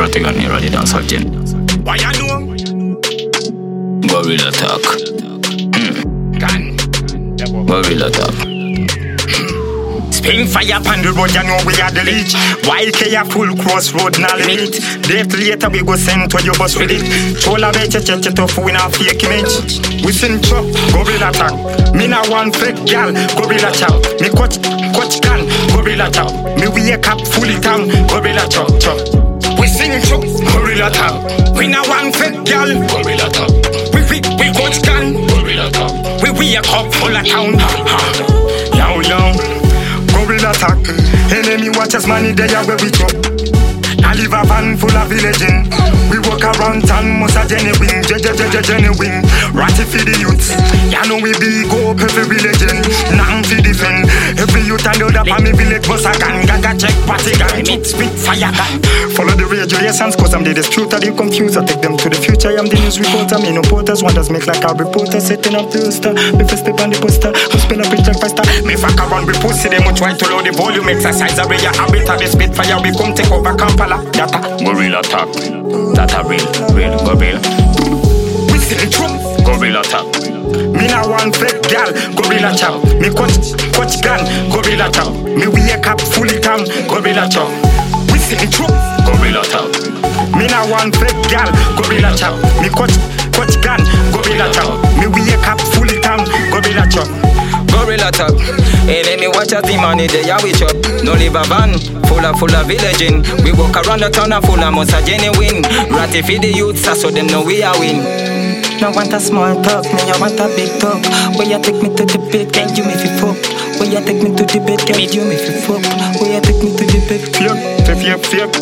take on here, the dance gen. Why you know? Gorilla talk. Gun. Gorilla talk. Spring fire pan the road, you know we are the leech. YK a full crossroad knowledge. Date later we go send to your bus with it. Chola beche cheche tofu in a fake image. We sing chop, gorilla talk. Me na one fake gal, gorilla chop. Me coach gun, gorilla chop. Me wake up fully town, gorilla chop chop. We sing chop, gorilla talk. We na one fake gal, gorilla talk. We coach gun, gorilla talk. We wake up full of town. Yow. Gorilla talk. Enemy watches money they are where we go. I live a van full of villaging. We walk around town, most a genuine, genuine. Ratty for the youths. Ya know we be go up every religion. Now to defend every youth and the other pa me village boss a gun. Gaga check party gun, meet spit fire gun. Follow the radiations cause I'm the disputer, they confuse. I take them to the future, I'm the news reporter. Me no porters, wonders make like a reporter. Setting up the star, me first step on the poster. Who spell up it like faster. Me fuck around with pussy, them who try to load the volume. Exercise away your habit of the spit fire. We come take over Kampala. Data. Gorilla talk. Data real gorilla. We sing true. Gorilla talk. Me na one fake gal, gorilla chop. Me coach gun, gorilla chop. Me wake up fully town, gorilla chop. We sing true. Gorilla talk. Me na one fake gal, gorilla chop. Me coach gun, gorilla chop. Me wake up fully town, gorilla chop. Gorilla talk. Hey, let me watch a team money they are we chop. No live a van, full of villaging. We walk around the town and full of most a genuine. Ratty for the youths, so them know we are win. No want a small talk, me I want a big talk. Where you take me to the bed, can you make it fuck? Where you take me to the bed, can you make it fuck? Where you take me to the bed? Fear.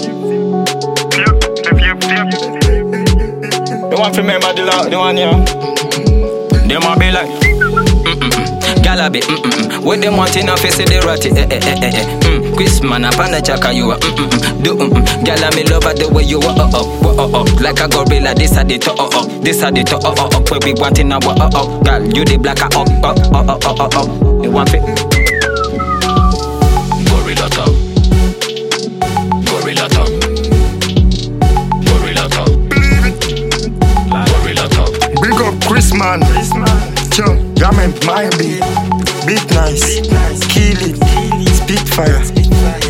You want to remember the one here? They might be like Gala be what them want in a face the ratty Chris man up on the chaka you do Gala me love the way you like a gorilla this a the this a the where we want in a girl you the black you want it Gorilla talk. Gorilla talk. Gorilla talk. Gorilla talk. Big up Chris man. Yeah, my beat nice. Kill it. Spitfire.